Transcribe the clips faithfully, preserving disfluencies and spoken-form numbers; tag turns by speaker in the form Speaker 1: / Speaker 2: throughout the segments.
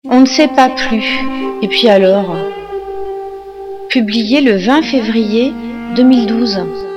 Speaker 1: On ne sait pas plus. Et puis alors? Publié le vingt février deux mille douze.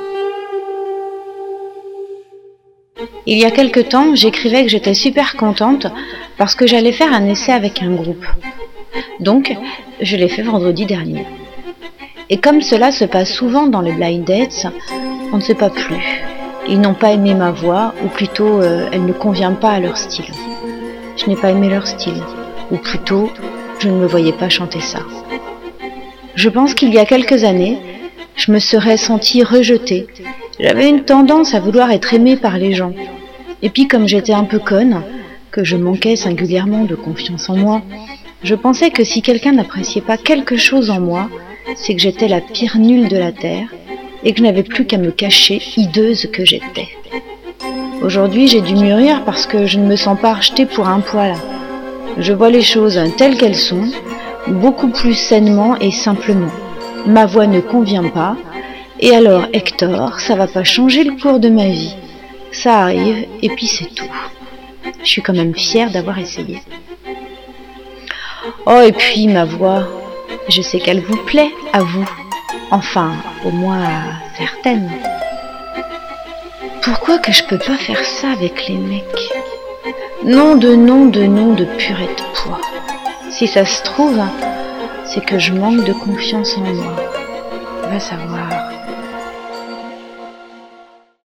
Speaker 1: Il y a quelque temps, j'écrivais que j'étais super contente parce que j'allais faire un essai avec un groupe. Donc, je l'ai fait vendredi dernier. Et comme cela se passe souvent dans les blind dates, on ne sait pas plus. Ils n'ont pas aimé ma voix, ou plutôt, euh, elle ne convient pas à leur style. Je n'ai pas aimé leur style, ou plutôt, je ne me voyais pas chanter ça. Je pense qu'il y a quelques années, je me serais sentie rejetée. J'avais une tendance à vouloir être aimée par les gens. Et puis comme j'étais un peu conne, que je manquais singulièrement de confiance en moi, je pensais que si quelqu'un n'appréciait pas quelque chose en moi, c'est que j'étais la pire nulle de la terre et que je n'avais plus qu'à me cacher, hideuse que j'étais. Aujourd'hui, j'ai dû mûrir parce que je ne me sens pas rejetée pour un poil. Je vois les choses telles qu'elles sont, beaucoup plus sainement et simplement. Ma voix ne convient pas, et alors Hector, ça va pas changer le cours de ma vie. Ça arrive, et puis c'est tout. Je suis quand même fière d'avoir essayé. Oh, et puis ma voix, je sais qu'elle vous plaît, à vous. Enfin, au moins à certaines. Pourquoi que je peux pas faire ça avec les mecs? Nom de nom de nom de purée de poids. Si ça se trouve, c'est que je manque de confiance en moi. Va savoir.